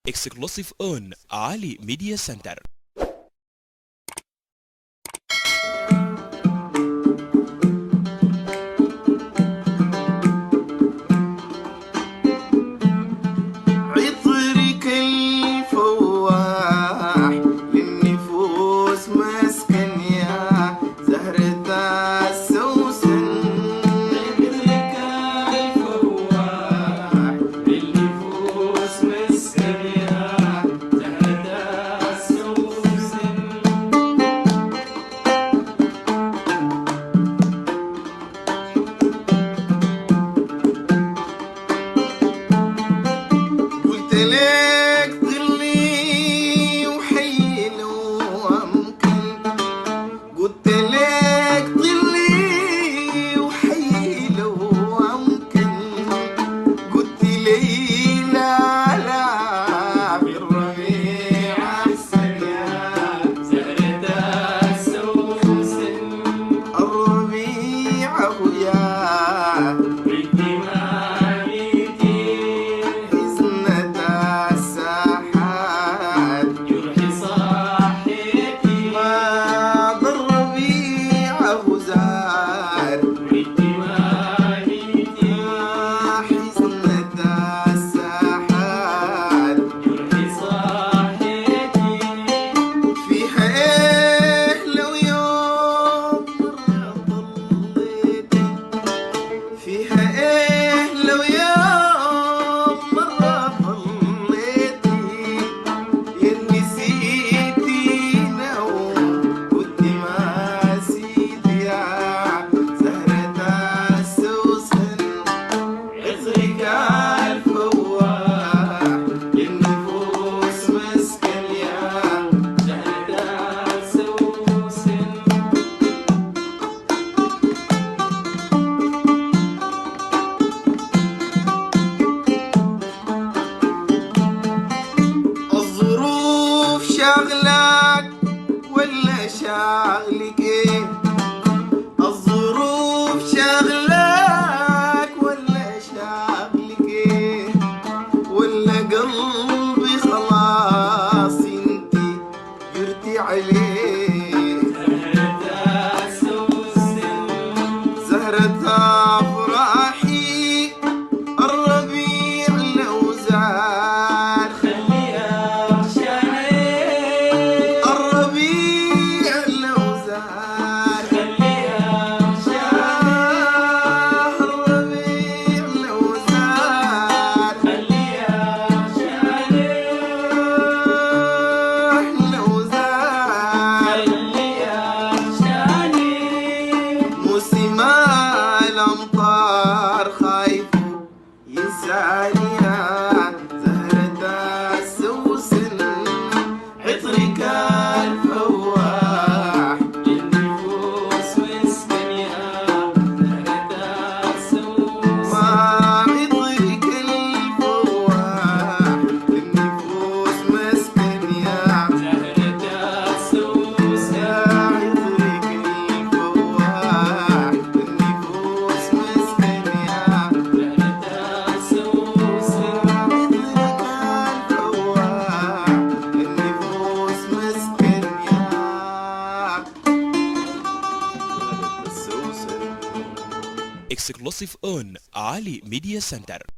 Exclusive on Ali Media Center. عطرك الفواح للنفوس مسكن يا زهرة السوسن. عطرك الفواح للنفوس مسكن يا زهرة السوسن. قلت لك ضلي وحي لو أمكن، قلت لك ضلي وحي لو أمكن، قلت لي لا لا في الربيع أحسن يا زهرة السوسن. الربيع هو يا شغلك ولا شغلك ايه؟ الظروف شغلك ولا شغلك ايه؟ ولا قلبي خلاص انتي جرتي عليه؟ زهرة السوسن زهرة افراحي الربيع لو زاد الأمطار خايف ينساني يا زهرة السوسن. عطرك الفواح للنفوس مسكن يا زهرة السوسن. عطرك الفواح للنفوس مسكن يا زهرة السوسن. عطرك الفواح Exclusive on Ali Media Center.